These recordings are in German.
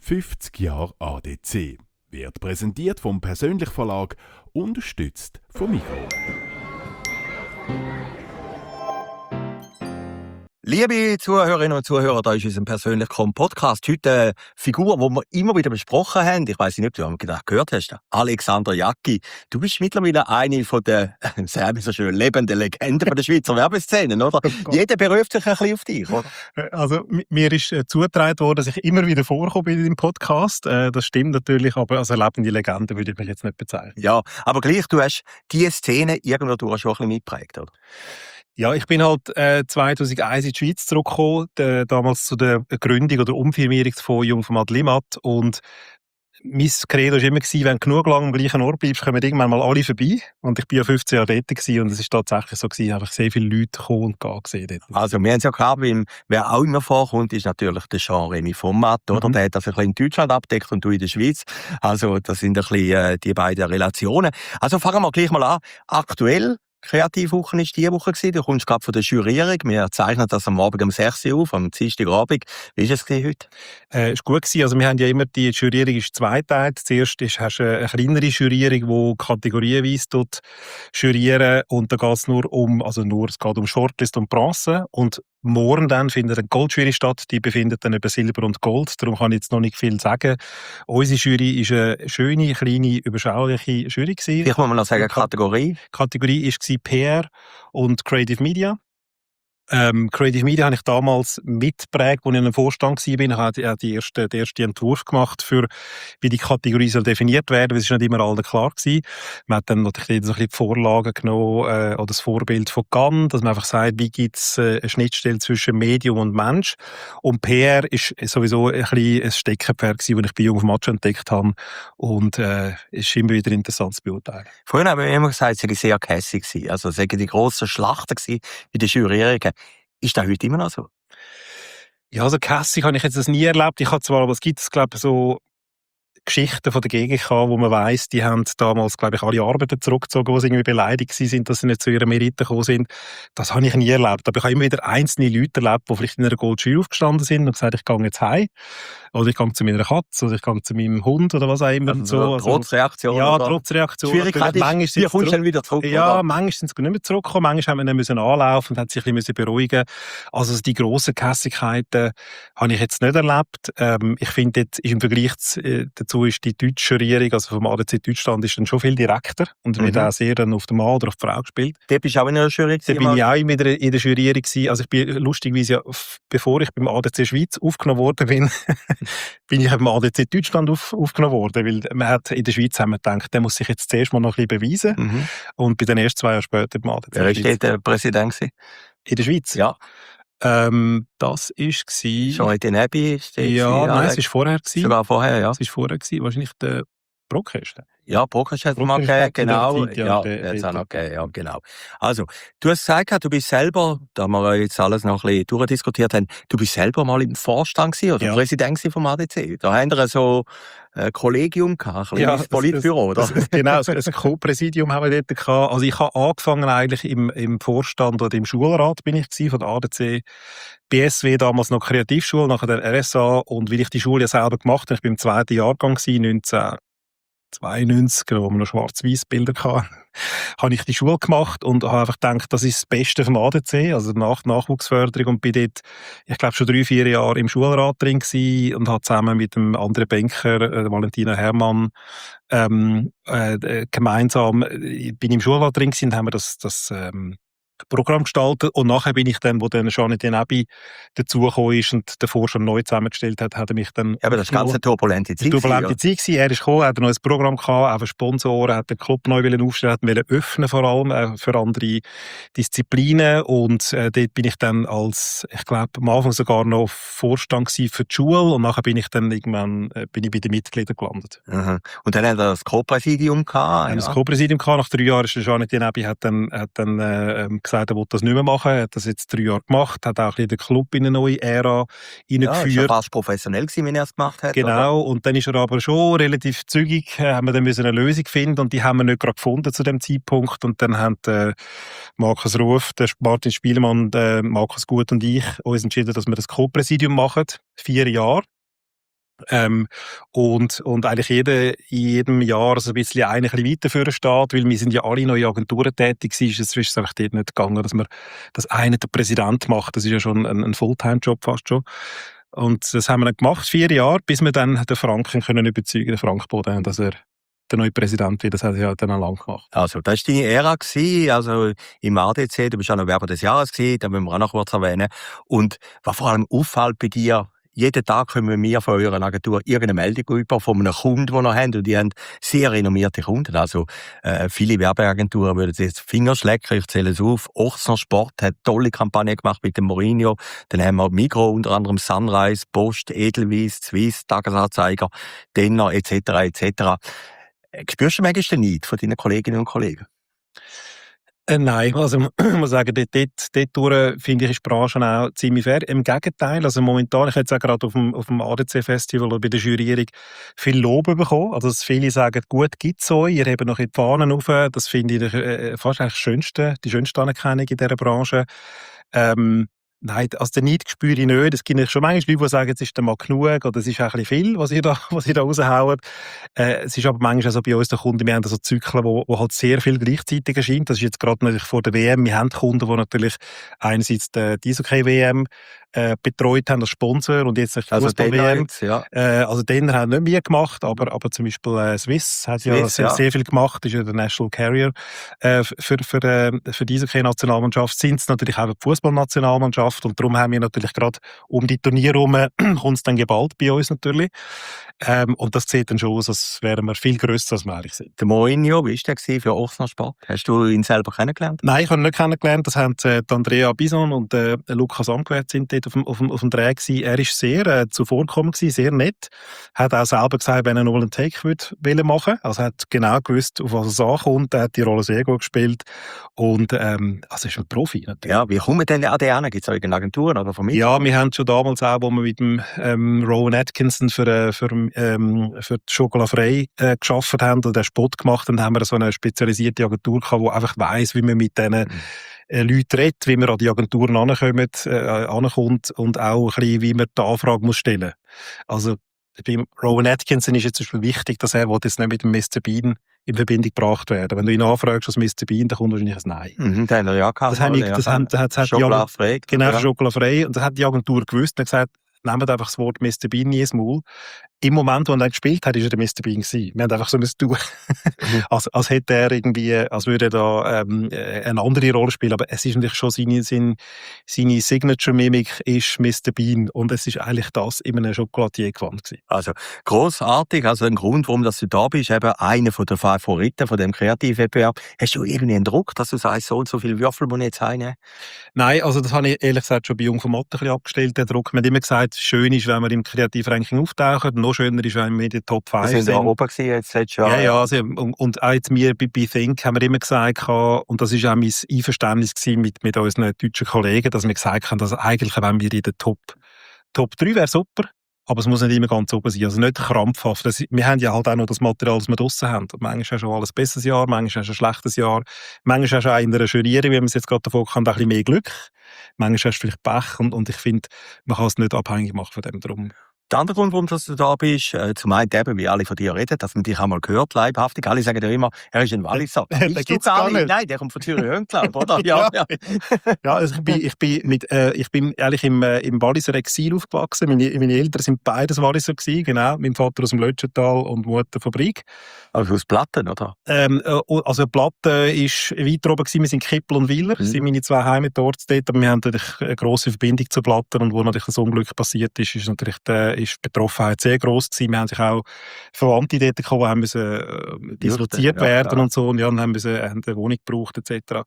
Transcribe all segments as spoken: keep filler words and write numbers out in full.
fünfzig Jahre A D C wird präsentiert vom Persönlich Verlag, unterstützt vom Migros. Liebe Zuhörerinnen und Zuhörer, da ist unser persönlich Podcast. Heute eine Figur, die wir immer wieder besprochen haben. Ich weiss nicht, ob du am gedacht gehört hast. Alexander Jacki. Du bist mittlerweile eine von der, sagen wir so schön, lebenden Legenden der Schweizer Werbeszene, oder? Oh Jeder beruft sich ein bisschen auf dich, oder? Also, mir ist äh, zugetragen worden, dass ich immer wieder vorkomme bei deinem Podcast. Äh, das stimmt natürlich, aber als lebende Legende würde ich mich jetzt nicht bezeichnen. Ja, aber gleich, du hast diese Szene irgendwo durch schon ein bisschen mitgeprägt, oder? Ja, ich bin halt äh, zweitausendeins in die Schweiz zurückgekommen, äh, damals zu der Gründung oder Umfirmierung von Jungformat Limmat. Und mein Credo war immer, wenn du genug lang am gleichen Ort bleibst, kommen irgendwann mal alle vorbei. Und ich war ja fünfzehn Jahre dort gewesen, und es war tatsächlich so, gewesen, einfach sehr viele Leute kommen und gehen gesehen dort. Also, wir haben es ja gehabt, weil wer auch immer vorkommt, ist natürlich der Jean-Remy Format, oder? Mhm. Der hat das ein bisschen in Deutschland abdeckt und du in der Schweiz. Also, das sind ein bisschen äh, die beiden Relationen. Also, fangen wir gleich mal an. Aktuell, Kreativwoche war diese Woche. Du kommst gerade von der Jurierung. Wir zeichnen das am Abend um sechs Uhr auf, am Dienstagabend. Wie war es heute? Äh, ist gut gewesen. Also wir haben ja immer, die Jurierung ist zweiteilt. Zuerst ist, hast du eine kleinere Jurierung, die kategorienweise dort jurieren. Und da geht es nur um, also nur, es geht um Shortlist und Bronze. Und morgen dann findet eine Goldjury statt, die befindet dann über Silber und Gold. Darum kann ich jetzt noch nicht viel sagen. Unsere Jury ist eine schöne, kleine, überschauliche Jury gewesen. Vielleicht muss man noch sagen, Kategorie. Kategorie war P R und Creative Media. Ähm, Creative Media habe ich damals mitgeprägt, als ich in einem Vorstand war. Ich habe die erste, den ersten Entwurf gemacht, für, wie die Kategorie soll definiert werden, weil es ist nicht immer allen klar gewesen. Man hat dann natürlich so ein bisschen die Vorlagen genommen, äh, oder das Vorbild von Cannes, dass man einfach sagt, wie gibt es äh, eine Schnittstelle zwischen Medium und Mensch. Und P R ist sowieso ein bisschen ein Steckenpferd gewesen, das ich bei Jung auf Match entdeckt habe. Und äh, es ist immer wieder interessant zu beurteilen. Vorhin haben wir immer gesagt, es sei sehr kässig gewesen. Also es sei die grossen Schlachten gewesen bei den Jurierungen. Ist das heute immer noch so? Ja, also Kässig habe ich jetzt das nie erlebt. Ich habe zwar, aber es gibt, glaube ich, so Geschichten von der G G K, wo man weiss, die haben damals, glaube ich, alle Arbeiter zurückgezogen, die irgendwie beleidigt sind, dass sie nicht zu ihren Meriten gekommen sind. Das habe ich nie erlebt. Aber ich habe immer wieder einzelne Leute erlebt, die vielleicht in einer Goldjury aufgestanden sind und gesagt, ich gehe jetzt heim. Oder ich gehe zu meiner Katze, oder ich gehe zu meinem Hund, oder was auch immer. Also, und so. Also, trotz Reaktion? Ja, oder? trotz Reaktion. Schwierigkeit ist, manchmal wie kommst du dann wieder zurück? Ja, oder? manchmal sind sie nicht mehr zurückgekommen, manchmal haben wir dann müssen anlaufen und haben sich ein bisschen beruhigen. Also die grossen Kässigkeiten habe ich jetzt nicht erlebt. Ähm, ich finde, jetzt im Vergleich dazu ist die deutsche Regierung, also vom A D C Deutschland, ist dann schon viel direkter und wird mhm. auch sehr dann auf den Mann oder auf die Frau gespielt. Da bist du auch in einer Jury? Da bin ich auch in der, in der Jury gewesen. Also ich bin lustigerweise, ja, bevor ich beim A D C Schweiz aufgenommen worden bin, bin ich beim A D C Deutschland auf, aufgenommen worden, weil man hat, in der Schweiz haben wir gedacht, der muss sich jetzt zuerst mal noch ein bisschen beweisen. Mhm. Und bei den ersten zwei Jahren später beim A D C Wer war der Präsident gewesen? In der Schweiz? Ja. Ähm, das war... Schon in den Nebi? Ja, nein, es war vorher. Gewesen. Sogar vorher, ja. Es war vorher, gewesen. Wahrscheinlich der Brockhester. Ja, Brockhester hat es mal gegeben, genau. Zeit, ja, der, der, der, noch gegeben, ja, genau. Also, du hast gesagt, du bist selber, da wir jetzt alles noch ein bisschen durchdiskutiert haben, du bist selber mal im Vorstand gewesen, oder ja. Präsident vom A D C. Da haben wir so ein Kollegium gehabt, ein kleines ja, Politbüro, das, oder? Das, genau, ein Co-Präsidium haben wir dort gehabt. Also ich habe angefangen eigentlich im, im Vorstand oder im Schulrat bin ich gewesen, von der A D C B S W, damals noch Kreativschule, nachher der R S A, und weil ich die Schule ja selber gemacht habe, ich bin im zweiten Jahrgang gewesen, neunzehnhundertzweiundneunzig, wo wir noch schwarz-weiß Bilder hatten, habe ich die Schule gemacht und habe einfach gedacht, das ist das Beste vom A D C, also Nach- Nachwuchsförderung, und bin dort, ich glaube, schon drei, vier Jahre im Schulrat drin gewesen und habe zusammen mit dem anderen Banker, äh, Valentina Herrmann, ähm, äh, gemeinsam, äh, bin im Schulrat drin gewesen und haben wir das, das ähm, Programm gestaltet, und nachher bin ich dann, wo dann Jeanette Denebi dazugekommen ist und den Vorstand neu zusammengestellt hat, hat er mich dann... Ja, aber das war ganz eine turbulente Zeit. Turbulente Zeit gewesen. Er ist gekommen, hat ein neues Programm gehabt, auch für Sponsoren, hat den Club neu aufstellen, hat wollen öffnen, vor allem äh, für andere Disziplinen, und äh, dort bin ich dann als, ich glaube, am Anfang sogar noch Vorstand gewesen für die Schule, und nachher bin ich dann irgendwann äh, bin ich bei den Mitgliedern gelandet. Mhm. Und dann hat er das Co-Präsidium gehabt? Ja. Das Co-Präsidium gehabt. Nach drei Jahren ist Jeanette Denebi hat dann, hat dann äh, gesagt, er will das nicht mehr machen. Er hat das jetzt drei Jahre gemacht, hat auch ein bisschen den Club in eine neue Ära hineingeführt. Ja, ist ja fast professionell gewesen, wenn er es gemacht hat. Genau, oder? Und dann ist er aber schon relativ zügig, äh, haben wir dann müssen eine Lösung finden, und die haben wir nicht gerade gefunden zu dem Zeitpunkt. Und dann haben äh, Markus Ruf, der Martin Spielmann, der Markus Gut und ich uns entschieden, dass wir das Co-Präsidium machen, vier Jahre. Ähm, und, und eigentlich jede, in jedem Jahr so ein bisschen eine ein bisschen weiter vorne steht, weil wir sind ja alle neue Agenturen tätig gewesen, es ist einfach dort nicht gegangen, dass man das eine der Präsident macht, das ist ja schon ein, ein Fulltime-Job fast schon. Und das haben wir dann gemacht, vier Jahre, bis wir dann den Franken können überzeugen, den Frank Boden, dass er der neue Präsident wird. Das hat er ja dann auch lang gemacht. Also, das war deine Ära gewesen, also im A D C, du bist auch noch Werber des Jahres gewesen, das müssen wir auch noch kurz erwähnen. Und was vor allem auffällt bei dir, jeden Tag kommen wir von eurer Agentur irgendeine Meldung über von einem Kunden, den wir haben. Und die haben sehr renommierte Kunden. Also, äh, viele Werbeagenturen würden jetzt Finger schlecken. Ich zähle es auf. Ochsner Sport hat tolle Kampagne gemacht mit dem Mourinho. Dann haben wir Migros, unter anderem Sunrise, Post, Edelweiss, Swiss, Tagesanzeiger, Denner, et cetera, et cetera. Spürst du manchmal den Neid von deinen Kolleginnen und Kollegen? Äh, nein, also ich muss sagen, dort, dort, dort finde ich, ist die Branche auch ziemlich fair. Im Gegenteil, also momentan, ich habe jetzt auch gerade auf dem, auf dem A D C-Festival oder bei der Jurierung viel Lob bekommen. Also dass viele sagen, gut, gibt's euch, ihr habt noch in die Fahnen rauf. Das finde ich äh, fast eigentlich schönste, die schönste Anerkennung in dieser Branche. Ähm, Nein, also den Neid spüre ich nicht. Es gibt schon manchmal Leute, die sagen, jetzt ist da mal genug oder es ist ein bisschen viel, was ihr da, was ihr da raushaut. Äh, es ist aber manchmal also bei uns der Kunden, wir haben so Zyklen, wo, wo halt sehr viel gleichzeitig erscheint. Das ist jetzt gerade natürlich vor der W M. Wir haben Kunden, die natürlich einerseits die Eishockey-W M äh, betreut haben als Sponsor und jetzt die Fußball-W M. Also, ja. äh, also den haben nicht mehr gemacht, aber, aber zum Beispiel äh, Swiss hat Swiss, ja, sehr, ja sehr viel gemacht, ist ja der National Carrier äh, für, für, äh, für die Eishockey-Nationalmannschaft. Sind es natürlich auch die Fußball-Nationalmannschaft. Und darum haben wir natürlich gerade um die Turniere herum, kommt es dann geballt bei uns natürlich. Ähm, und das sieht dann schon aus, als wären wir viel grösser, als wir eigentlich sind. Der Mourinho, wie war der für Ochsner Sport? Hast du ihn selber kennengelernt? Nein, ich habe ihn nicht kennengelernt. Das haben äh, Andrea Bison und äh, Lukas Amgwert sind dort auf dem, auf dem, auf dem Dreh gewesen. Er war sehr äh, zuvorkommend gewesen, sehr nett. Hat auch selber gesagt, wenn er noch einen Take würde machen. Also hat genau gewusst, auf was es ankommt. Er hat die Rolle sehr gut gespielt. Und ähm, also ist ein Profi natürlich. Ja, wie kommen denn an die an? Gibt es irgendeine Agentur oder Vermittlung? Ja, wir haben schon damals auch, wo wir mit dem ähm, Rowan Atkinson für, äh, für, ähm, für die Chocolat Frei äh, gearbeitet haben und den Spot gemacht haben, haben wir so eine spezialisierte Agentur gehabt, die einfach weiss, wie man mit diesen mhm. äh, Leuten redet, wie man an die Agenturen ankommt, äh, ankommt und auch ein bisschen, wie man die Anfrage muss stellen. Also bei Rowan Atkinson ist jetzt zum Beispiel wichtig, dass er jetzt nicht mit dem Mister Bean in Verbindung gebracht werden. Wenn du ihn anfragst als Mister Bean, dann kommt wahrscheinlich ein Nein. Mhm, den hat er ja gehabt. Das, habe ich, das, ja, hat, das hat Schokolade frei. Genau, ja. Schokolade frei. Und das hat die Agentur gewusst und gesagt, nehmt einfach das Wort Mister Bean nie ins Maul. Im Moment, wo er dann gespielt hat, ist er der Mister Bean gewesen. Wir haben einfach so müssen tun, mhm. als, als hätte er irgendwie, als würde er da ähm, eine andere Rolle spielen. Aber es ist natürlich schon seine, seine, seine Signature-Mimik ist Mister Bean. Und es ist eigentlich das in einem Schokoladier gewandt gewesen. Also, grossartig. Also, ein Grund, warum dass du da bist, eben einer von den Favoriten von dem Kreativwettbewerb. Hast du irgendwie einen Druck, dass du sagst, so und so viele Würfel muss ich jetzt heimnehmen? Nein, also das habe ich ehrlich gesagt schon bei Jung von Matt ein bisschen abgestellt, der Druck. Man hat immer gesagt, schön ist, wenn wir im Kreativranking auftauchen. Noch schöner ist, wenn wir in den Top fünf sind. Wir sind ja oben gewesen, jetzt letztes Jahr. Ja, ja, also, und, und auch jetzt wir bei, bei Think haben wir immer gesagt, und das war auch mein Einverständnis mit, mit unseren deutschen Kollegen, dass wir gesagt haben, dass eigentlich, wenn wir in den Top, Top drei wäre super, aber es muss nicht immer ganz oben sein, also nicht krampfhaft. Das, wir haben ja halt auch noch das Material, das wir draussen haben. Manchmal hast du alles ein besseres Jahr, manchmal hast du ein schlechtes Jahr, manchmal hast du auch in einer Jurierung, wie man es jetzt gerade davon kann, ein bisschen mehr Glück. Manchmal hast du vielleicht Pech und, und ich finde, man kann es nicht abhängig machen von dem drum. Der andere Grund, warum du da bist, äh, zum einen eben, wie alle von dir reden, dass man dich einmal gehört, leibhaftig. Alle sagen ja immer, er ist ein Walliser. Da gibt's gar nicht. Nein, der kommt von Zürich, glaube ich, oder? Ja, ja. ja also ich bin, ich bin mit, äh, ich bin ehrlich im, äh, im Walliser Exil aufgewachsen. Meine, meine Eltern sind beides Walliser gewesen, genau. Mein Vater aus dem Lötschental und Mutter von Brig. Also aus Platten, oder? Ähm, also Platten ist weiter oben gewesen. Wir sind Kippel und Wieler. Das mhm. sind meine zwei Heimatorte dort. Aber wir haben natürlich eine grosse Verbindung zu Platten. Und wo natürlich das Unglück passiert ist, ist natürlich die, ist die Betroffenheit sehr gross gewesen. Wir haben sich auch Verwandte dort gekommen, die haben müssen, äh, disloziert ja, werden ja. und so. Und ja, und haben, müssen, haben eine Wohnung gebraucht, et cetera.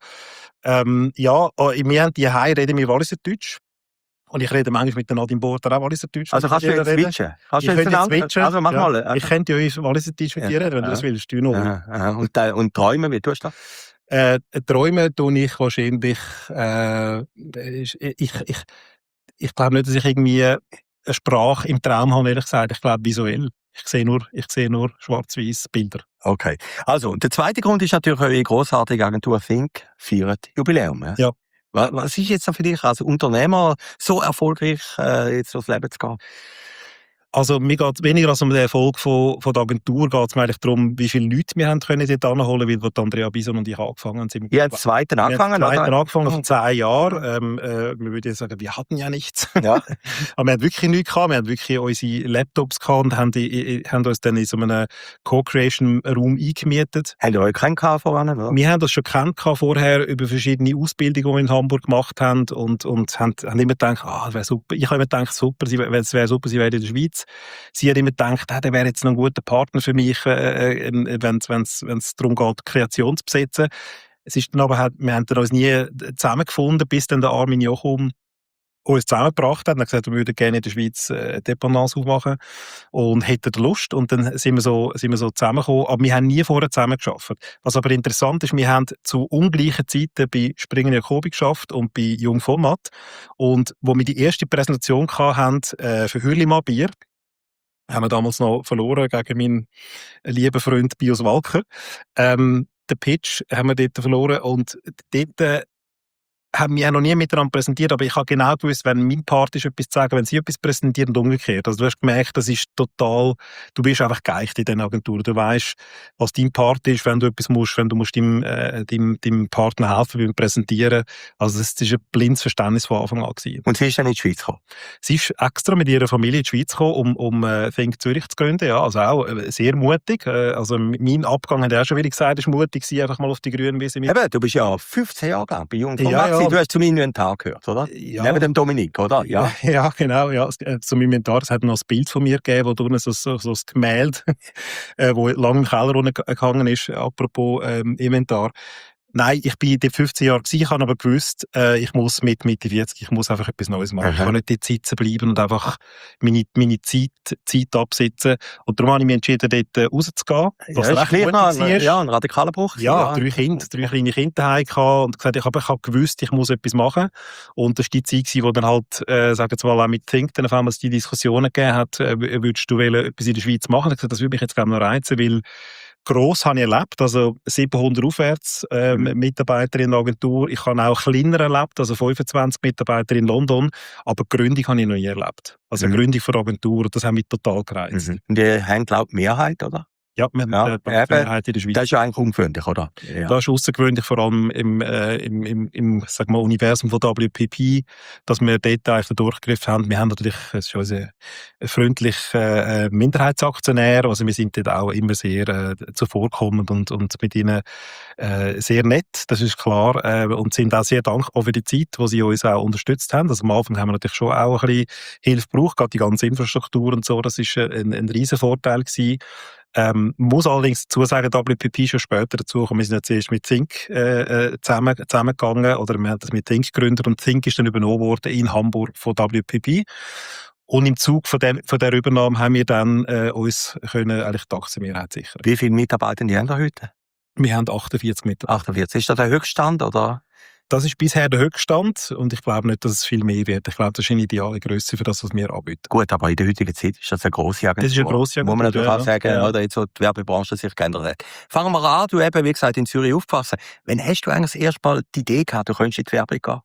Ähm, ja, wir haben die Heim reden wir Walliser Deutsch. Und ich rede manchmal mit der Nadine Border auch Walliser Deutsch. Also kannst du jetzt switchen? Kannst ich du jetzt switchen? Also mach ja. mal. Also. Ich könnte ja Walliser Deutsch mit dir reden, wenn ja. du das willst. Du noch. Ja. Ja. Und, äh, und träumen, wie tust du das? Äh, träumen tue ich wahrscheinlich, äh, ich, ich, ich, ich glaube nicht, dass ich irgendwie eine Sprache im Traum habe, ehrlich gesagt. Ich glaube visuell. Ich sehe nur, ich sehe nur schwarz-weiß Bilder. Okay. Also, und der zweite Grund ist natürlich eure grossartige Agentur Think feiert Jubiläum. Ja. ja. Was ist jetzt für dich als Unternehmer so erfolgreich, äh, jetzt durchs Leben zu gehen? Also mir geht es weniger als um den Erfolg von, von der Agentur, geht es mir eigentlich darum, wie viele Leute wir haben können dort anholen, weil wo Andrea Bison und ich angefangen haben. Sind Ihr habt den zweiten angefangen, wir haben den zweiten oder? angefangen vor zehn Jahren. Ähm, äh, wir würden sagen, wir hatten ja nichts. Ja. Aber wir haben wirklich nichts gehabt. Wir haben wirklich unsere Laptops gehabt und haben, die, haben uns dann in so einem Co-Creation-Raum eingemietet. Habt ihr euch keinen gehabt vorher, oder? Wir haben das schon kennt vorher über verschiedene Ausbildungen, die wir in Hamburg gemacht haben und, und haben, haben immer gedacht, ah, das wäre super. Ich habe immer gedacht, super, sie, es wäre super, sie wäre in der Schweiz. Sie hat immer gedacht, ah, der wäre jetzt noch ein guter Partner für mich, äh, wenn es darum geht, Kreation zu besetzen. Es ist dann aber, wir haben dann uns nie zusammengefunden, bis dann der Armin Jochum uns zusammengebracht hat und hat gesagt, wir würden gerne in der Schweiz äh, Dependance aufmachen und hätten Lust. Und dann sind wir so, sind wir so zusammengekommen. Aber wir haben nie vorher zusammengearbeitet. Was aber interessant ist, wir haben zu ungleichen Zeiten bei Springer Jacobi geschafft und bei Jung Format. Und wo wir die erste Präsentation hatten äh, für Hürlimann Bier, haben wir damals noch verloren gegen meinen lieben Freund Bios Walker. Ähm, den Pitch haben wir dort verloren und dort äh, haben wir ja noch nie miteinander präsentiert, aber ich habe genau gewusst, wenn mein Part ist, etwas zu sagen, wenn sie etwas präsentiert und umgekehrt. Also du hast gemerkt, das ist total, du bist einfach geeicht in dieser Agentur. Du weißt, was dein Part ist, wenn du etwas musst, wenn du musst deinem, äh, deinem, deinem Partner helfen beim Präsentieren. Also das ist ein blindes Verständnis von Anfang an gewesen. Und sie ist dann in die Schweiz gekommen? Sie ist extra mit ihrer Familie in die Schweiz gekommen, um, um äh, Think Zürich zu gründen. Ja, also auch äh, sehr mutig. Äh, also mein Abgang, hat er auch schon wieder gesagt, ist mutig gewesen, einfach mal auf die grüne Wiese mit. Eben, du bist ja fünfzehn Jahre lang bei Jung Format. Ja, ja. Du hast zu meinem Inventar gehört, oder? Ja. Neben dem Dominik, oder? Ja, ja genau. Ja. So mein Inventar, es hat noch ein Bild von mir gegeben, wo drinnen so, so, so ein Gemälde, äh, wo lange im Keller runtergehangen ist, apropos ähm, Inventar. Nein, ich bin dort fünfzehn Jahre gewesen, ich habe aber gewusst, äh, ich muss mit Mitte vierzig, ich muss einfach etwas Neues machen. Aha. Ich kann nicht dort sitzen bleiben und einfach meine, meine Zeit, Zeit absitzen. Und darum habe ich mich entschieden, dort äh, rauszugehen. Was ja, recht ist mutig noch war. ein, ja, ein radikaler Bruch. Ja, ja, drei Kinder, drei kleine Kinder daheim gehabt und gesagt, ich habe, ich habe gewusst, ich muss etwas machen. Und das war die Zeit gewesen, wo dann halt, äh, sagen wir mal, auch mit Think dann auf einmal die Diskussionen gegeben hat, äh, würdest du wollen, etwas in der Schweiz machen? Ich habe gesagt, das würde mich jetzt gerne noch reizen, weil gross habe ich erlebt, also siebenhundert aufwärts äh, Mhm. Mitarbeiter in der Agentur. Ich habe auch kleiner erlebt, also fünfundzwanzig Mitarbeiter in London, aber die Gründung habe ich noch nie erlebt. Also Mhm. eine Gründung von der Agentur, das hat mich total gereizt. Mhm. Und die haben, glaube ich, Mehrheit, oder? Ja, wir haben Ja, eine eben. Mehrheit in der Schweiz. Das ist ja eigentlich ungewöhnlich, oder? Ja. Das ist außergewöhnlich, vor allem im, äh, im, im, im sag mal, Universum von W P P, dass wir dort einfach den Durchgriff haben. Wir haben natürlich, es ist unser freundlicher äh, Minderheitsaktionär, also wir sind dort auch immer sehr äh, zuvorkommend und, und mit ihnen äh, sehr nett, das ist klar, äh, und sind auch sehr dankbar für die Zeit, die sie uns auch unterstützt haben. Also am Anfang haben wir natürlich schon auch ein bisschen Hilfe gebraucht, gerade die ganze Infrastruktur und so, das ist ein, ein riesen Vorteil gewesen. Ähm, muss allerdings dazu sagen, W P P ist schon später dazu gekommen. Wir sind ja zuerst mit Think äh, zusammen, zusammengegangen, oder wir haben das mit Think gegründet und Think ist dann übernommen worden in Hamburg von W P P. Und im Zug von der, von der Übernahme haben wir dann äh, uns können eigentlich die Aktienmehrheit sichern. Wie viele Mitarbeiter haben Sie heute? Wir haben achtundvierzig Mitarbeiter. achtundvierzig. Ist das der Höchststand, oder? Das ist bisher der Höchststand und ich glaube nicht, dass es viel mehr wird. Ich glaube, das ist eine ideale Grösse für das, was wir anbieten. Gut, aber in der heutigen Zeit ist das eine grosse Agentur. Das ist eine grosse Agentur, Muss man natürlich ja, auch sagen, ja. oder, jetzt, wo die Werbebranche sich geändert hat. Fangen wir an, du eben, wie gesagt, in Zürich aufgewachsen. Wann hast du eigentlich das erste Mal die Idee gehabt, du könntest in die Werbung gehen?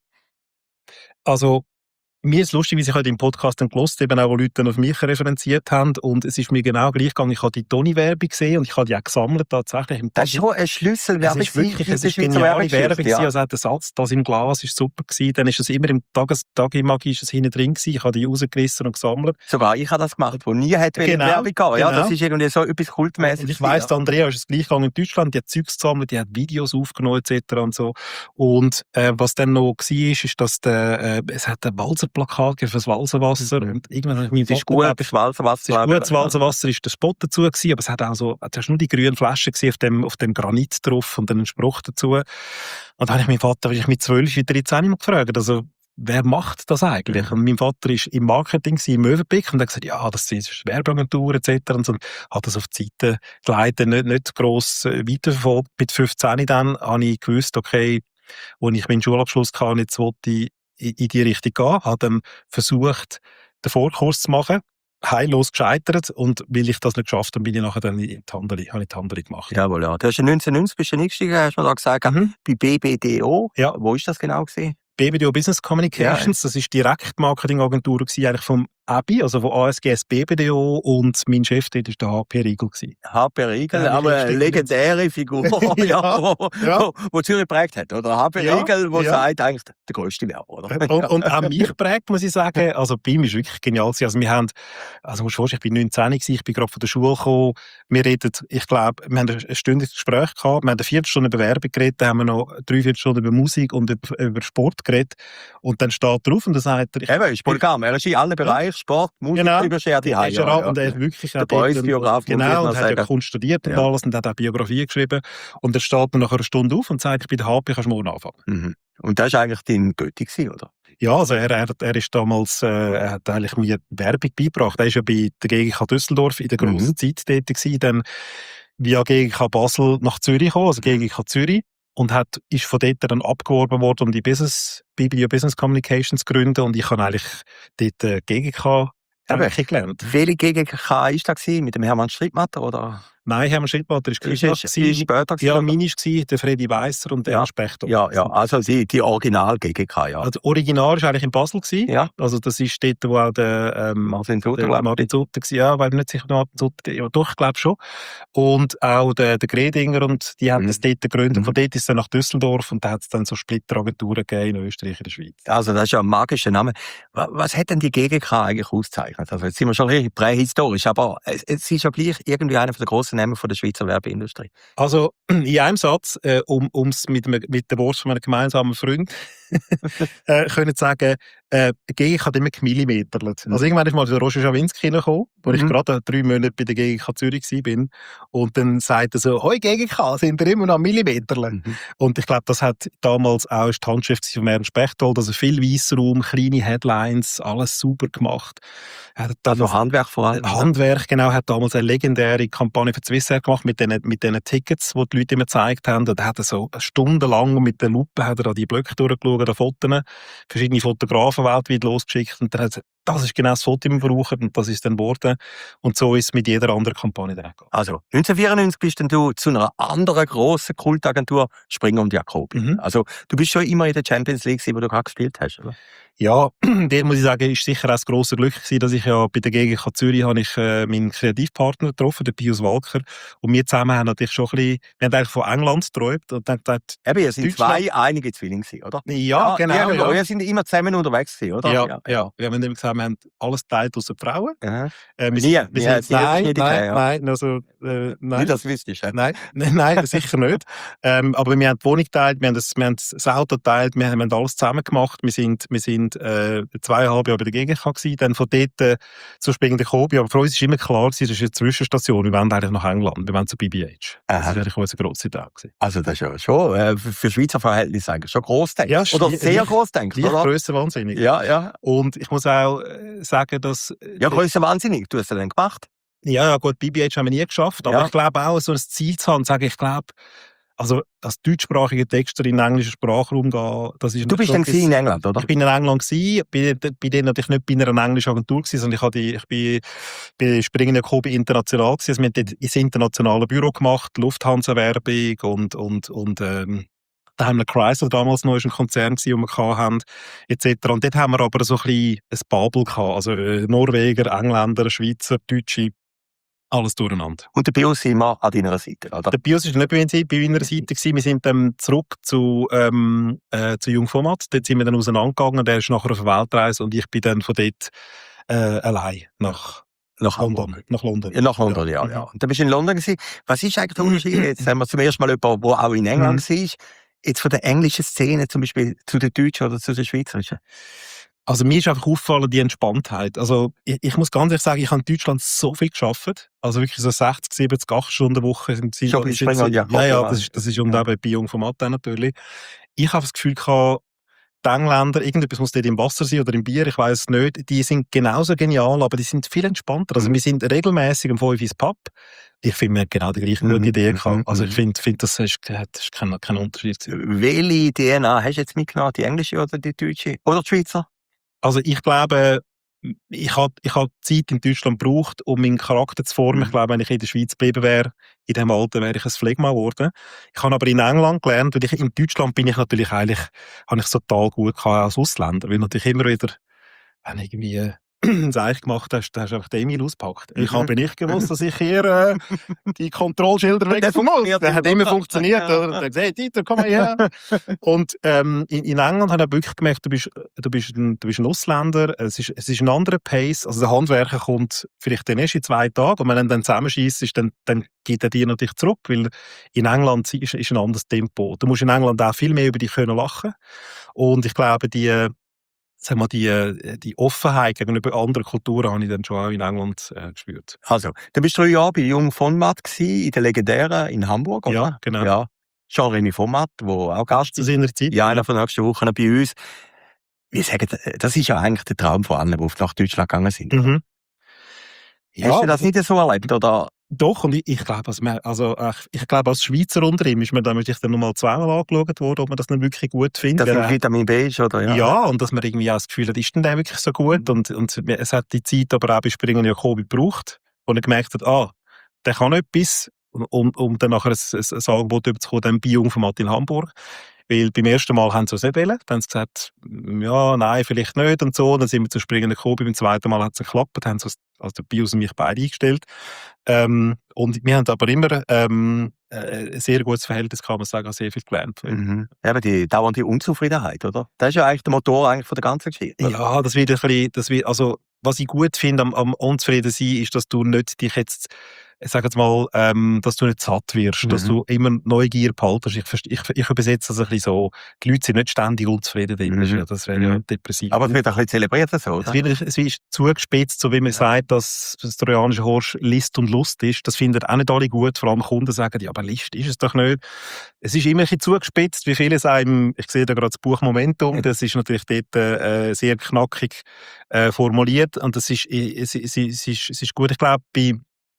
Also, mir ist lustig, wie ich heute im Podcast dann gehört, eben auch, wo Leute dann auf mich referenziert haben. Und es ist mir genau gleich gegangen. Ich habe die Toni-Werbung gesehen und ich habe die auch gesammelt, tatsächlich. Im Das ist schon eine Schlüsselwerbung. Es ist wirklich eine geniale Werbung. Ja. Also der Satz, das im Glas, ist super gewesen. Dann ist es immer im Tages Tagimagi ist es hinten drin gewesen. Ich habe die rausgerissen und gesammelt. Sogar ich habe das gemacht, wo nie hätte in die Genau, Werbung gehen. Ja, genau. das ist irgendwie so etwas Kultmäßiges. Und ich weiss, ja. Andrea ist es gleich gegangen in Deutschland. Die hat Zeugs gesammelt, die hat Videos aufgenommen et cetera und so. Und äh, was dann noch war, ist, ist, dass der, äh, es hat ein Walserplakat gegeben für das Walserwasser. Mhm. Und irgendwann habe ich Es ist gut, das Walserwasser. Es ist gut, das Walserwasser ist der Spot dazu gewesen, aber es hat auch so, du hast nur die grünen Flaschen gesehen auf dem, auf dem Granit drauf und dann einen Spruch dazu. Und dann habe ich meinen Vater, weil ich mit zwölf, wie dreizehn mal gefragt, also, wer macht das eigentlich? Und mein Vater war im Marketing, im Mövenpick, und hat gesagt, ja, das ist Werbeagentur et cetera. Und so, hat das auf die Seite geleitet, nicht, nicht gross weiterverfolgt. Mit fünfzehn dann habe ich gewusst, okay, als ich meinen Schulabschluss hatte, jetzt wollte ich in die Richtung gehen, habe dann versucht, den Vorkurs zu machen, heillos gescheitert, und weil ich das nicht geschafft habe, bin ich nachher dann in die Handel, habe ich die Handel gemacht. Jawohl, ja. Du hast ja neunzehnhundertneunzig bist du eingestiegen, hast du mir da gesagt, Mhm. bei B B D O. Ja. Wo ist das genau gewesen? B B D O Business Communications, das ist Direktmarketingagentur gewesen, eigentlich vom Abi, also von A S G S B B D O, und mein Chef dort war der H P Riegel. H P Riegel, Ja, aber eine richtig. legendäre Figur, ja, Ja, wo, ja. wo, wo Zürich geprägt hat, oder? H P Ja, Riegel, der ja. sagt, eigentlich der grösste wäre, oder? Und, und auch mich prägt, muss ich sagen. Also bei ihm ist wirklich genial gewesen. Also wir haben, also musst du vorstellen, ich bin neunzehn gewesen, ich bin gerade von der Schule gekommen. Wir reden, ich glaube, wir haben ein stündiges Gespräch gehabt, wir haben eine Viertelstunde über Werbung geredet, dann haben wir noch drei Viertelstunden über Musik und über, über Sport geredet. Und dann steht er auf und dann sagt er, ich, Eben, ist polygam. Er ist in allen Bereichen, Sport, Musik, Genau. überschert die ist er ab und er ist wirklich Der auch dort- Boys-Biograf, muss ich Genau, noch und hat ja sagen. Kunst studiert und Ja. alles und hat auch Biografie geschrieben. Und dann steht er nach einer Stunde auf und sagt, ich bin der H P, kannst du morgen anfangen. Mhm. Und das war eigentlich dein Götti, gewesen, oder? Ja, also er, er, er ist damals, äh, er hat eigentlich mir Werbung beigebracht. Er ist ja bei der G G K Düsseldorf in der grossen Mhm. Zeit dort gewesen, dann via G G K Basel nach Zürich gekommen, also G G K Zürich, und hat, ist von dort dann abgeworben worden, um die Business, B B D O Business Communications zu gründen, und ich habe eigentlich dort äh, G G K Eben. gelernt. Welche G G K war das gewesen? Mit dem Hermann Strittmatter, oder? Nein, Hermann Schildmatter ist Ist Gründer es ist gewesen. später gewesen, Ja, oder? meine war der Freddy Weisser und der Ja. Ernst Spechtel. Ja, ja, also die, die Original-G G K, ja. Also Original war eigentlich in Basel gewesen. Ja. Also das ist dort, wo auch der, ähm, Martin Sutter, der glaub ich. Martin Sutter war. Ja, weil nicht sicher Martin Sutter, ja doch, ich glaube schon. Und auch der, der Gredinger, und die haben Mhm. das dort gegründet. Mhm. Von dort ist es dann nach Düsseldorf, und da hat es dann so Splitteragenturen gegeben in Österreich und der Schweiz. Also das ist ja ein magischer Name. Wa- Was hat denn die G G K eigentlich ausgezeichnet? Also jetzt sind wir schon richtig prähistorisch, aber es, es ist ja gleich irgendwie einer der grossen Namen von der Schweizer Werbeindustrie. Also in einem Satz, äh, um es mit, dem- mit der Wurst von einem gemeinsamen Freund äh, können sagen, äh, G G K hat immer gemillimeterlet. Mhm. Also irgendwann ist mal der Roger Schawinski gekommen, wo ich Mhm. gerade drei Monate bei der G G K Zürich war. Und dann sagt er so, «Hoi G G K, sind ihr immer noch Millimeterlet?» Mhm. Und ich glaube, das hat damals auch die Handschrift von Ernst Bechtold, also viel Weissraum, kleine Headlines, alles super gemacht. Er hat dann Also Handwerk vor allem. Handwerk, genau, hat damals eine legendäre Kampagne für Swissair gemacht mit diesen mit diesen Tickets, die die Leute immer gezeigt haben. Da hat er so stundenlang mit der Lupe hat er an die Blöcke durchgeschaut, an Fotos, verschiedene Fotografen weltweit losgeschickt, und dann hat er gesagt, das ist genau das Foto, das wir brauchen, und das ist dann geworden. Und so ist es mit jeder anderen Kampagne dann gegangen. Also neunzehnhundertvierundneunzig bist dann du zu einer anderen grossen Kultagentur, Springer und Jacobi. Mhm. Also du bist schon immer in der Champions League gewesen, wo du gerade gespielt hast, oder? Ja, dort muss ich sagen, ist sicher auch das grosse Glück gewesen, dass ich ja bei der G G K Zürich habe ich äh, meinen Kreativpartner getroffen, den Pius Walker. Und wir zusammen haben natürlich schon ein bisschen, wir haben eigentlich von England geträumt und dann gedacht, Eben, ihr sind Deutschland- zwei einige Zwillinge gewesen, oder? ja, genau, irgendwo. ja. Ihr sind immer zusammen unterwegs gewesen, oder? Ja, ja, wir haben immer gesagt, wir haben alles geteilt außer die Frauen. ja. Äh, wir Nie, sind, wir nie, sind, nie nein, Schnitte nein, gegeben, ja. nein, also, äh, nein. Wie das wüsstest du. Nein, nein, nein, sicher nicht. Ähm, aber wir haben die Wohnung geteilt, wir haben das, wir haben das Auto geteilt, wir haben, wir haben alles zusammen gemacht. Wir sind, wir sind äh, zweieinhalb Jahre bei der G G K gewesen, dann von dort äh, zu Springen der Kobi. Aber für uns war immer klar, gewesen, das ist eine Zwischenstation, wir wollen eigentlich nach England, wir wollen zu B B H. Das Aha. war eigentlich unser grosser Tag gewesen. Also das ist ja schon äh, für für Schweizer Verhältnisse eigentlich schon gross denkt. Ja, Oder schli- sehr gross denkt, Leicht oder? grösser wahnsinnig. Ja, ja. Und ich muss auch äh, sagen, dass... äh, Ja, grösser wahnsinnig. Du hast es dann gemacht. Ja, ja, gut, B B H haben wir nie geschafft, aber Ja. ich glaube auch, so ein Ziel zu haben, sagen, ich glaube, also als deutschsprachige Texter in den englischen Sprachraum gehen, das ist Du bist dann etwas- gewesen in England, oder? Ich bin in England gsi, bin, bin dann natürlich nicht bei einer englischen Agentur gsi, sondern ich, habe die, ich bin bei Springen Kobi international gsi. Also wir haben dort ins internationale Büro gemacht, Lufthansa-Werbung und, und, und ähm, Daimler Chrysler damals noch ist ein Konzern gsi, den wir hatten, et cetera. Und dort haben wir aber so ein bisschen ein Babel gehabt, also äh, Norweger, Engländer, Schweizer, Deutsche, alles durcheinander. Und der Bios sind immer an deiner Seite, oder? Der Bios war nicht bei meiner- bei meiner Seite. Gewesen. Wir sind dann zurück zu, ähm, äh, zu Jung Format. Dort sind wir dann auseinandergegangen. Der ist nachher auf eine Weltreise und ich bin dann von dort äh, allein nach Nach London. Hamburg. Nach London. Ja, nach London, ja, Ja. ja. Und dann bist du in London gewesen. Was ist eigentlich der Unterschied? Jetzt haben wir zum ersten Mal jemanden, der auch in England war. Jetzt von der englischen Szene zum Beispiel zu der deutschen oder zu der schweizerischen. Also mir ist einfach aufgefallen, die Entspanntheit. Also ich, ich muss ganz ehrlich sagen, ich habe in Deutschland so viel gearbeitet. Also wirklich so sechzig, siebzig, acht Stunden Woche. Sind sie, Schon bei ist Springer und jetzt- Jacobi, Ja, ja, Mann. das ist, das ist und Ja. eben bei Jung Format dann natürlich. Ich habe das Gefühl gehabt, die Engländer, irgendetwas muss dort im Wasser sein oder im Bier, ich weiß es nicht, die sind genauso genial, aber die sind viel entspannter. Also Mhm. wir sind regelmäßig um fünf ins Pub. Ich finde, wir haben genau die gleiche Mhm. gute Idee Mhm. gehabt. Also ich Mhm. finde, find, das ist, das ist kein, kein Unterschied gewesen. Welche D N A hast du jetzt mitgenommen? Die englische oder die deutsche? Oder die Schweizer? Also ich glaube, ich habe ich hab Zeit in Deutschland gebraucht, um meinen Charakter zu formen. Mhm. Ich glaube, wenn ich in der Schweiz geblieben wäre, in diesem Alter, wäre ich ein Phlegma geworden. Ich habe aber in England gelernt, weil ich, in Deutschland bin ich natürlich eigentlich, habe ich es total gut gehabt als Ausländer, weil natürlich immer wieder, wenn irgendwie das Eich gemacht hast, dann hast du einfach den Emil ausgepackt. Ich habe nicht gewusst, dass ich hier äh, die Kontrollschilder weg muss. Der hat immer funktioniert. Oder? Der hat gesagt, Dieter, komm mal her. Und ähm, in, in England habe ich wirklich gemerkt, du bist, du bist, ein, du bist ein Ausländer, es ist, es ist ein anderer Pace. Also der Handwerker kommt vielleicht dann erst in zwei Tagen und wenn er dann zusammenschießt, dann, dann geht er dir natürlich zurück, weil in England ist, ist ein anderes Tempo. Du musst in England auch viel mehr über dich können lachen. Und ich glaube, die Sag mal, die, die Offenheit gegenüber anderen Kulturen habe ich dann schon auch in England äh, gespürt. Also, du bist drei Jahre bei Jung von Matt gewesen, in der legendären in Hamburg, oder? Ja, genau. Ja. Jean-Rémy von Matt, der auch Gast ist. Zu seiner Zeit. Ja, einer von nächsten Wochen bei uns. Wir sagen, das ist ja eigentlich der Traum von allen, die nach Deutschland gegangen sind. Mhm. Hast ja, du das nicht so erlebt, oder? Doch, und ich, ich glaube, als, also, ich, ich glaube, als Schweizer unter ihm ist mir dann dann nochmal zweimal angeschaut worden, ob man das nicht wirklich gut findet. Dass man Vitamin B ist, oder? Ja. ja, und dass man irgendwie auch das Gefühl hat, ist denn der wirklich so gut? Und, und es hat die Zeit aber auch bei Springer Jacobi gebraucht, wo er gemerkt hat, ah, der kann etwas, um, um dann nachher ein, ein, ein Angebot überzukommen, dann bei Jung von Matt in Hamburg. Weil beim ersten Mal haben sie es nicht wollen. Dann haben sie gesagt, ja, nein, vielleicht nicht und so. Dann sind wir zu Springer gekommen. Beim zweiten Mal hat es geklappt. Dann haben sie also der Bios und mich beide eingestellt. Ähm, und wir haben aber immer ähm, ein sehr gutes Verhältnis, kann man sagen, sehr viel gelernt. Mhm. Eben die dauernde Unzufriedenheit, oder? Das ist ja eigentlich der Motor eigentlich von der ganzen Geschichte. Oder? Ja, das wird ein bisschen, das wird, also, was ich gut finde am, am unzufrieden sein, ist, dass du nicht dich jetzt, ich sage jetzt mal, ähm, dass du nicht satt wirst, mhm. dass du immer Neugier behaltest. Ich, ich, ich übersetze das ein bisschen so, die Leute sind nicht ständig unzufrieden. Mhm. Ja, das wäre ja depressiv. Aber es wird ein bisschen zelebriert so, oder? Es wird, es wird zugespitzt, so wie man ja. sagt, dass das trojanische Horst List und Lust ist. Das finden auch nicht alle gut. Vor allem Kunden sagen, ja, aber List ist es doch nicht. Es ist immer ein bisschen zugespitzt, wie viele sagen, ich sehe da gerade das Buch Momentum, das ist natürlich dort äh, sehr knackig äh, formuliert und das ist, es, es, es, ist, es ist gut. Ich glaube, bei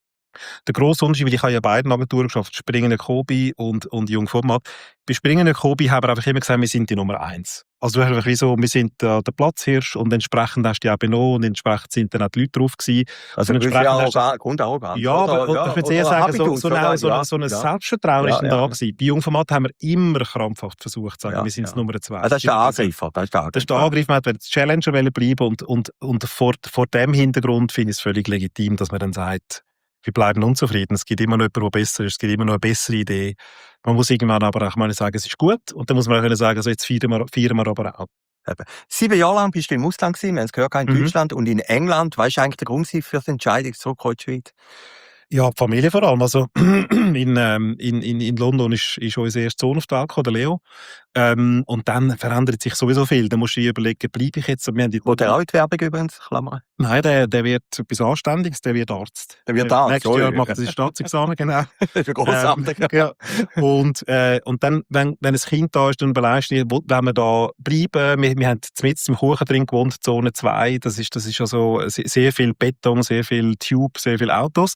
der grosse Unterschied, weil ich habe ja beiden Agenturen geschafft, Springer Jacobi und, und Jung von Matt. Bei Springer Jacobi haben wir einfach immer gesagt, wir sind die Nummer eins. Also einfach wie so, wir sind äh, der Platzhirsch und entsprechend hast du die auch benommen und entsprechend sind dann auch die Leute drauf gewesen. Also und entsprechend hast du... Grundarrogant. Ja, aber ja, ich würde eher sagen, so, so, eine, so, eine, so ein ja. Selbstvertrauen ja, ist dann ja. da gewesen. Bei Jung von Matt haben wir immer krampfhaft versucht zu sagen, ja, wir sind ja. das Nummer zwei. Also das ist der Angreifer. Das ist der Angreifer. Das ist der Angreifer, man wollte Challenger bleiben und, und, und vor, vor dem Hintergrund finde ich es völlig legitim, dass man dann sagt, wir bleiben unzufrieden. Es gibt immer noch jemanden, der besser ist. Es gibt immer noch eine bessere Idee. Man muss irgendwann aber auch mal sagen, es ist gut. Und dann muss man auch sagen, also jetzt feiern wir, feiern wir aber auch. Eben. Sieben Jahre lang bist du im Ausland gewesen. Wir haben es gehört, in mhm. Deutschland und in England. Was war eigentlich der Grund für die Entscheidung zurück in die Schweiz? Ja, die Familie vor allem. Also in, ähm, in, in, in London ist, ist unser erster Sohn auf die Welt gekommen, der Leo. Ähm, und dann verändert sich sowieso viel. Dann musst du dir überlegen, bleibe ich jetzt? Wir haben die Wo der auch in die Werbung übrigens, Klammer? Nein, der, der wird etwas Anständiges, der wird Arzt. Der wird Arzt, Nächstes Jahr macht er das Staatsexamen, genau. Das ist grossartig. Ähm, ja. Und, äh, und dann, wenn, wenn ein Kind da ist, dann überlegst du dir, wenn wir da bleiben. Wir, wir haben mitten im Kuchen drin gewohnt, Zone zwei. Das ist, das ist also sehr viel Beton, sehr viel Tube, sehr viele Autos.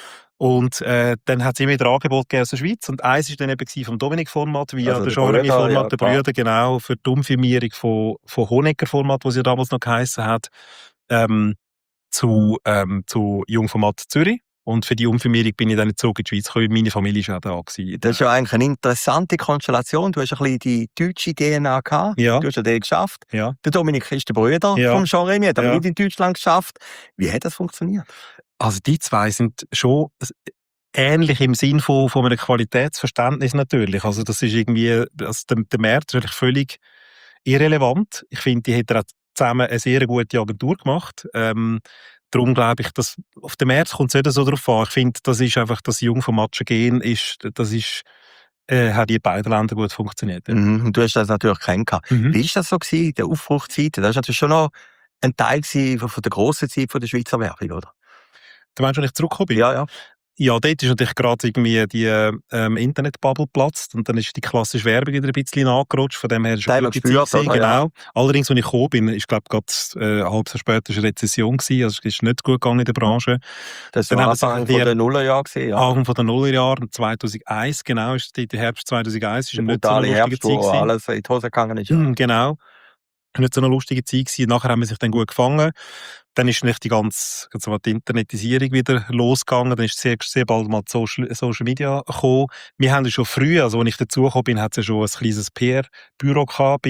Und äh, dann hat es immer wieder Angebot aus der Schweiz. Und eins war dann eben vom Dominik von Matt, via also der Jean-Rémy von Matt, der Brüder, genau, für die Umfirmierung von, von Honecker von Matt, was ja damals noch geheissen hat, ähm, zu, ähm, zu Jung von Matt Zürich. Und für die Umfirmierung bin ich dann zurück in die Schweiz gekommen. Meine Familie war auch da gewesen. Das ist ja eigentlich eine interessante Konstellation. Du hast ein bisschen die deutsche D N A gehabt. Ja. Du hast ja den geschafft. Ja. Der Dominik ist der Bruder ja. vom Jean-Rémy, hat aber ja. nicht in Deutschland geschafft. Wie hat das funktioniert? Also die zwei sind schon ähnlich im Sinn von, von einem Qualitätsverständnis natürlich. Also das ist irgendwie, also der, der Markt ist eigentlich völlig irrelevant. Ich finde, die hätten auch zusammen eine sehr gute Agentur gemacht. Ähm, darum glaube ich, dass auf den Markt kommt es nicht so drauf an. Ich finde, das ist einfach, das Jung vom Matschen gehen ist, das ist, äh, hat in beiden Ländern gut funktioniert. Ja. Mhm. Und du hast das natürlich kennengelernt. Mhm. Wie war das so gewesen, in der Aufbruchzeit? Das war natürlich schon noch ein Teil von der grossen Zeit von der Schweizer Werbung, oder? Du meinst, wenn ich zurückgekommen bin? Ja, ja. Ja, dort ist natürlich gerade irgendwie die ähm, Internetbubble geplatzt und dann ist die klassische Werbung wieder ein bisschen nachgerutscht. Von dem her ist es eine gute Zeit gewesen, genau. Ja. Allerdings, als ich gekommen bin, ist glaube ich gerade äh, ein halbes Jahr später eine Rezession gewesen, also es ist nicht gut gegangen in der Branche. Das war Anfang von den Nullerjahren gewesen, ja. Anfang von den Nullerjahren, zweitausendeins, genau, ist die, der Herbst zweitausendeins, ist eine nicht so eine lustige Herbst, Zeit wo gewesen. Alles in die Hose gegangen ist. Ja. Mm, genau. Nicht so eine lustige Zeit gewesen. Nachher haben wir sich dann gut gefangen. Dann ist nicht die ganze, ganz die Internetisierung wieder losgegangen. Dann ist sehr, sehr bald mal Social, Social Media gekommen. Wir haben ja schon früh, also als ich dazugekommen bin, hat es ja schon ein kleines P R-Büro gehabt bei,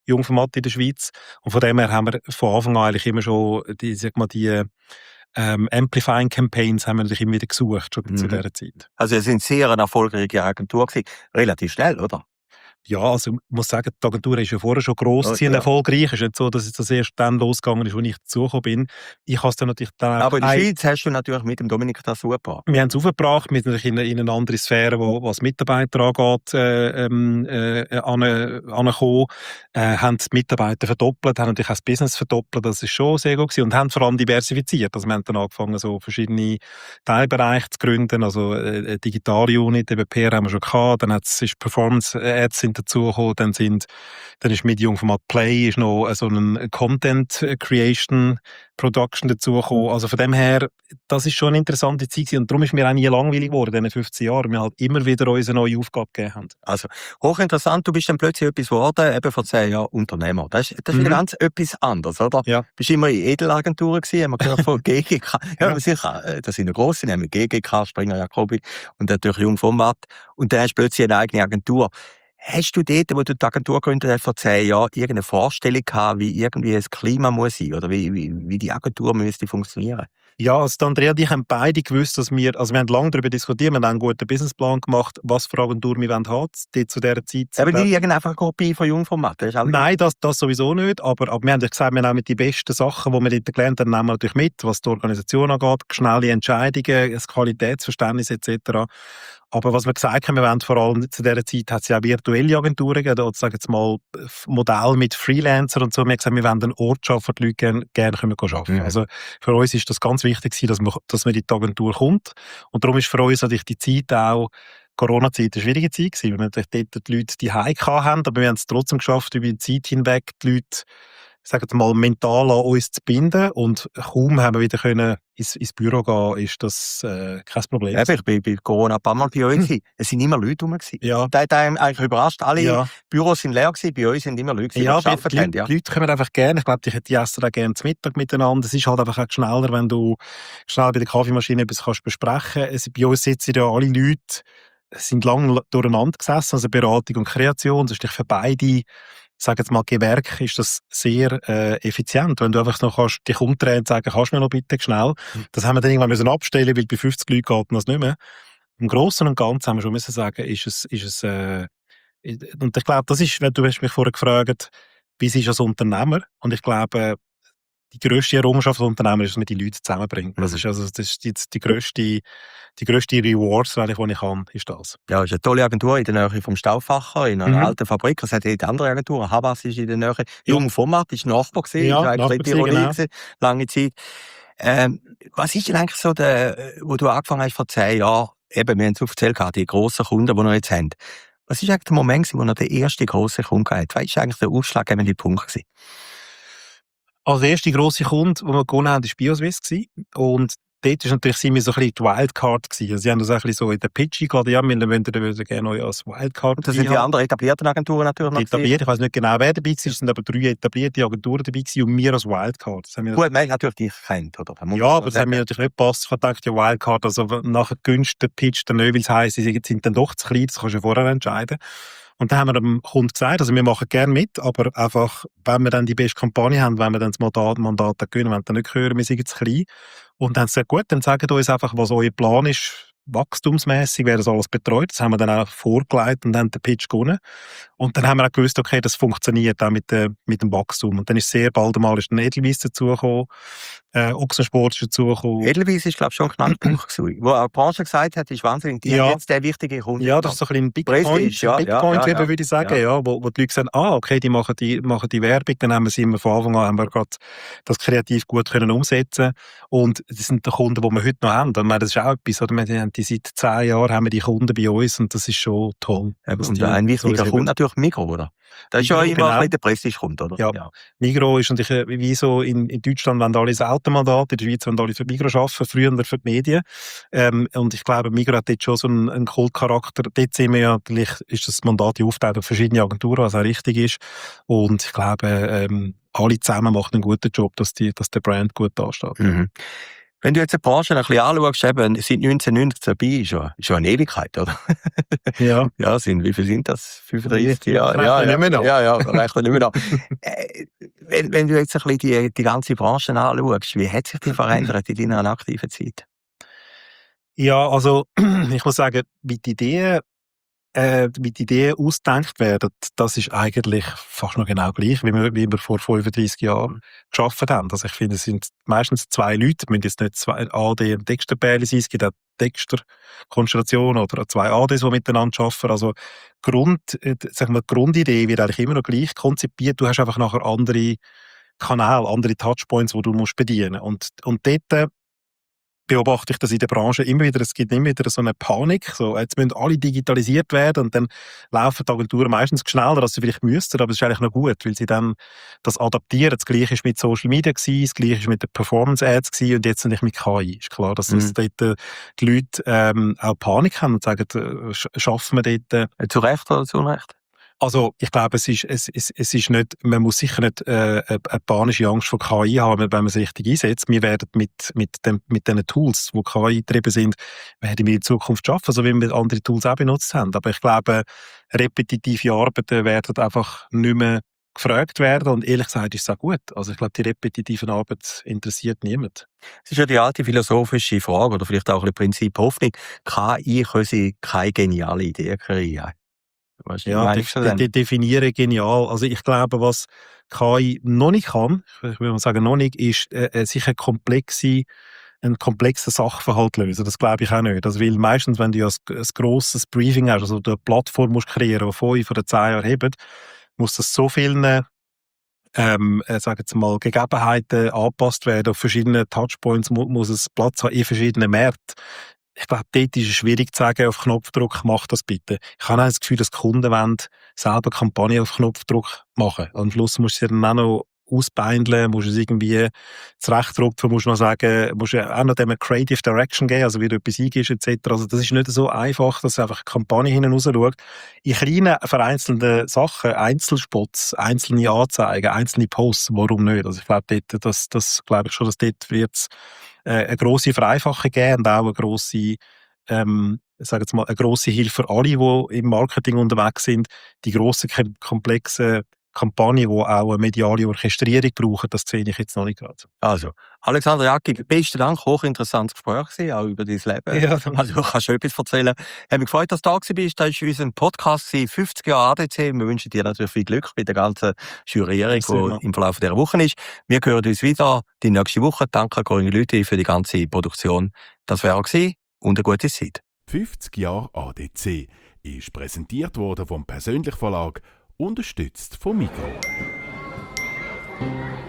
Jungformat in der Schweiz. Und von dem her haben wir von Anfang an eigentlich immer schon die, sag mal, die ähm, Amplifying Campaigns haben wir natürlich immer wieder gesucht, schon mhm. zu dieser Zeit. Also ihr seid sehr eine erfolgreiche Agentur gewesen. Relativ schnell, oder? Ja, also ich muss sagen, die Agentur ist ja vorher schon grossziehen oh, ja. erfolgreich. Es ist nicht so, dass es das erst dann losgegangen ist, als ich dazugekommen bin. Ich habe es dann natürlich dann Aber in der Schweiz hast du natürlich mit dem Dominik das aufgebracht. Wir haben es aufgebracht, mit in, in eine andere Sphäre, wo, was Mitarbeiter angeht, äh, ähm, äh, angekommen. Äh, haben die Mitarbeiter verdoppelt, haben natürlich auch das Business verdoppelt. Das ist schon sehr gut gewesen. Und haben vor allem diversifiziert. Also wir haben dann angefangen, so verschiedene Teilbereiche zu gründen. Also äh, digitale Unit, eben P R haben wir schon gehabt. Dann hat's, ist Performance Ads sind dazugekommen. Dann sind, dann ist mit Jungformat Play ist noch so ein Content Creation Production dazugekommen. Also von dem her, das ist schon eine interessante Zeit gewesen. Und darum ist mir auch nie langweilig geworden in diesen fünfzehn Jahren. Wir halt immer wieder uns eine neue Aufgabe gegeben haben. Also hochinteressant, du bist dann plötzlich etwas geworden, eben vor zehn Jahren Unternehmer. Das ist, das ist mhm. ganz etwas anderes, oder? Ja. Du bist immer in Edelagenturen gewesen, haben wir gehört von G G K. Ja, ja. Sicher, das sind ja grosse, nehmen G G K, Springer Jacobi und natürlich Jungformat. Und dann hast du plötzlich eine eigene Agentur. Hast du dort, wo du die Agentur gegründet hast, vor zehn Jahren, irgendeine Vorstellung gehabt, wie irgendwie das Klima muss sein oder wie, wie, wie die Agentur müsste funktionieren? Ja, also Andrea und ich haben beide gewusst, dass wir, also wir haben lange darüber diskutiert, wir haben einen guten Businessplan gemacht, was für Agentur wir haben haben, dort zu dieser Zeit. Aber nicht irgendeine Kopie von Jungformat? Das Nein, das, das sowieso nicht, aber, aber wir haben gesagt, wir nehmen die besten Sachen, die wir dort gelernt haben, nehmen wir natürlich mit, was die Organisation angeht, schnelle Entscheidungen, das Qualitätsverständnis et cetera. Aber was wir gesagt haben, wir wollen vor allem zu dieser Zeit hat es ja auch virtuelle Agenturen gegeben, oder sagen wir mal Modell mit Freelancer und so. Wir haben gesagt, wir wollen einen Ort schaffen, die Leute gerne, gerne können arbeiten. Mhm. Also für uns ist das ganz wichtig, dass man, dass man in die Agentur kommt. Und darum ist für uns natürlich die Zeit auch, Corona-Zeit eine schwierige Zeit gewesen, weil wir natürlich dort die Leute die Heim haben, aber wir haben es trotzdem geschafft, über die Zeit hinweg die Leute, sagen wir mal, mental an uns zu binden und kaum haben wir wieder können ins, ins Büro gehen, ist das äh, kein Problem. Ja, ich bin bei Corona ein paar Mal bei euch. Hm. Es sind immer Leute rum. Ja. Das hat einem eigentlich überrascht. Alle ja. Büros sind leer gewesen, bei euch sind immer Leute, die ja, gearbeitet haben. Ja, die Leute kommen einfach gerne. Ich glaube, die essen auch gerne zum Mittag miteinander. Es ist halt einfach auch schneller, wenn du schnell bei der Kaffeemaschine etwas kannst besprechen kannst. Bei uns sitzen ja alle Leute, sind lange durcheinander gesessen, also Beratung und Kreation. Das ist für beide, sag jetzt mal, Gewerke ist das sehr äh, effizient. Wenn du einfach noch kannst, dich umdrehen und sagen, kannst du mir noch bitte schnell. Mhm. Das haben wir dann irgendwann müssen abstellen, weil bei fünfzig Leuten geht das nicht mehr. Im Großen und Ganzen haben wir schon müssen sagen, ist es, ist es, äh, und ich glaube, das ist, wenn du hast mich vorher gefragt, wie ist als Unternehmer? Und ich glaube, die grösste Errungenschaft des Unternehmens ist, dass man die Leute zusammenbringt. Das ist also das ist die, die grösste, die grösste Rewards, die ich kann, ist das. Ja, es ist eine tolle Agentur in der Nähe vom Stauffacher, in einer mhm. alten Fabrik. Es hat eine andere Agentur, Habas ist in der Nähe. Ja. Jungformat ist Nachbar gewesen, ja, ist eigentlich Nachbar die Ironie genau. gewesen, lange Zeit. Ähm, was ist denn eigentlich so der, wo du angefangen hast vor zehn Jahren, eben, wir haben es aufgezählt, die grossen Kunden, die wir jetzt haben. Was ist eigentlich der Moment, wo er der erste grosse Kunde hat? Was war eigentlich der ausschlaggebende Punkt gewesen? Also der erste grosse Kunde, den wir gewonnen haben, war Bioswiss. Und dort war natürlich, sind wir so ein bisschen die Wildcard gewesen. Also sie haben das ein bisschen so in den Pitch eingeladen, ja, wir würden gerne euch als Wildcard. Das sind die anderen etablierten Agenturen natürlich noch etabliert. Ich weiss nicht genau, wer dabei war, es sind aber drei etablierte Agenturen dabei gewesen und wir als Wildcard. Das haben wir Gut, man hat natürlich dich kennt, oder? Ja, aber das hat mir natürlich nicht gepasst. Ich habe gedacht, ja, Wildcard, also nachher günstig der Pitch, der Nöwils heisst, sie sind dann doch zu klein, das kannst du ja vorher entscheiden. Und dann haben wir dem Kunden gesagt, also wir machen gerne mit, aber einfach, wenn wir dann die beste Kampagne haben, wenn wir dann das Mandat, Mandat gewinnen, wenn wir dann nicht hören, wir sind zu klein. Und dann haben sie gesagt, gut, dann sagt uns einfach, was euer Plan ist, wachstumsmässig, wer das alles betreut. Das haben wir dann auch vorgelegt und dann den Pitch gewonnen. Und dann haben wir auch gewusst, okay, das funktioniert auch mit, der, mit dem Wachstum. Und dann ist sehr bald einmal ist ein Edelweiss dazugekommen, äh, Ochsensport ist dazugekommen. Edelweiss ist, glaube ich, schon ein Knackpunkt gewesen. Wo auch die Branche gesagt hat, ist wahnsinnig, die ja. jetzt der wichtige Kunde. Ja, das ist so ein bisschen Big Point, ja, Big ja, Point ja, ja, würde ich sagen, ja. ja, wo, wo die Leute sagen, ah, okay, die machen die, machen die Werbung, dann haben wir sie immer von Anfang an, haben wir gerade das kreativ gut können umsetzen. Und das sind die Kunden, die wir heute noch haben. Und das ist auch etwas, oder? Wir haben die seit zehn Jahren haben wir die Kunden bei uns und das ist schon toll. Und ein wichtiger Kunde natürlich Migros, oder? Das ist ja immer genau. ein bisschen der Prestige-Kunde, oder? Ja. ja. Migros ist natürlich, wie so in, in Deutschland, wenn alle das Automandat, in der Schweiz, wenn alle für Migros arbeiten, früher für die Medien. Ähm, und ich glaube, Migros hat jetzt schon so einen, einen Kultcharakter. Dort sehen wir ja, vielleicht ist das Mandat aufgeteilt auf verschiedene Agenturen, was auch richtig ist. Und ich glaube, ähm, alle zusammen machen einen guten Job, dass, die, dass der Brand gut dasteht. Mhm. Wenn du jetzt die Branche ein bisschen anschaust, eben, seit neunzehnhundertneunzig dabei, ist schon, ist schon eine Ewigkeit, oder? Ja. Ja, sind, wie viel sind das? fünfunddreißig Ja, Jahre? rechne Ja, nicht ja, mehr nach. ja, ja, rechne nicht mehr nach. Äh, wenn, wenn du jetzt ein bisschen die, die ganze Branche anschaust, wie hat sich die verändert in deiner aktiven Zeit? Ja, also ich muss sagen, wie die Ideen, äh, wie die Ideen ausgedacht werden, das ist eigentlich fast noch genau gleich, wie wir, wie wir vor fünfunddreißig Jahren gearbeitet haben. Also ich finde, es sind meistens zwei Leute, es müssen jetzt nicht zwei A D und Dexter-Pärchen sein, es gibt auch Dexter-Konstellationen oder zwei A Ds, die miteinander arbeiten. Also Grund, äh, sag mal, die Grundidee wird eigentlich immer noch gleich konzipiert. Du hast einfach nachher andere Kanäle, andere Touchpoints, die du musst bedienen musst. Und, und dort beobachte ich das in der Branche immer wieder. Es gibt immer wieder so eine Panik. So, jetzt müssen alle digitalisiert werden und dann laufen die Agenturen meistens schneller, als sie vielleicht müssten. Aber es ist eigentlich noch gut, weil sie dann das adaptieren. Das Gleiche ist mit Social Media gewesen, das Gleiche ist mit den Performance Ads gewesen und jetzt nicht mit K I. Ist klar, dass das Mhm. dort äh, die Leute ähm, auch Panik haben und sagen, äh, sch- schaffen wir dort. Äh, Zu Recht oder zu Unrecht? also ich glaube, es ist, es, es, es ist nicht, man muss sicher nicht äh, eine, eine panische Angst vor K I haben, wenn man es richtig einsetzt. Wir werden mit, mit, dem, mit diesen Tools, die K I getrieben sind, werden wir in Zukunft schaffen, so wie wir andere Tools auch benutzt haben. Aber ich glaube, repetitive Arbeiten werden einfach nicht mehr gefragt werden und ehrlich gesagt ist es auch gut. Also ich glaube, die repetitiven Arbeit interessiert niemand. Es ist ja die alte philosophische Frage oder vielleicht auch ein Prinzip Hoffnung. K I können sie keine geniale Idee kreieren. Was Ja, meinst de du denn? de definiere genial. Also ich glaube, was K I noch nicht kann, ich will mal sagen noch nicht, ist äh, äh, sicher komplexe einen komplexen Sachverhalt lösen. Das glaube ich auch nicht. Also, weil meistens, wenn du ja ein, ein grosses Briefing hast, also du eine Plattform musst kreieren, die fünf oder zehn Jahre hebt, muss das so vielen ähm, äh, sagen wir mal, Gegebenheiten angepasst werden. Auf verschiedenen Touchpoints mu muss es Platz haben in verschiedenen Märkten. Ich glaube, dort ist es schwierig zu sagen, auf Knopfdruck, mach das bitte. Ich habe auch das Gefühl, dass die Kunden wollen selber Kampagnen auf Knopfdruck machen. Am Schluss musst du sie dann auch noch ausbeindeln, musst es irgendwie zurechtdrucken, musst noch sagen, musst ja auch noch dem eine Creative Direction geben, also wie du etwas eingibst et cetera. Also das ist nicht so einfach, dass einfach eine Kampagne hinten raus schaut. In kleinen, vereinzelten Sachen, Einzelspots, einzelne Anzeigen, einzelne Posts, warum nicht? Also ich glaube, dort, das, das glaube ich schon, dass dort wird äh, eine grosse Vereinfachung geben und auch eine grosse ähm, ich sage jetzt mal, eine grosse Hilfe für alle, die im Marketing unterwegs sind. Die grossen, komplexen Kampagnen, die auch eine mediale Orchestrierung brauchen, das sehe ich jetzt noch nicht gerade. Also, Alexander Jacki, besten Dank, hochinteressantes Gespräch gewesen, auch über dein Leben. Ja, Also, du kannst schon etwas erzählen. Ich habe mich gefreut, dass du da bist. Das war unser Podcast, fünfzig Jahre A D C. Wir wünschen dir natürlich viel Glück bei der ganzen Jurierung, die im Verlauf dieser Woche ist. Wir hören uns wieder die nächste Woche. Danke, Corinne Lüthi, für die ganze Produktion. Das wäre auch gewesen und eine gute Zeit. fünfzig Jahre A D C ist präsentiert worden vom Persönlich Verlag, unterstützt vom Migros.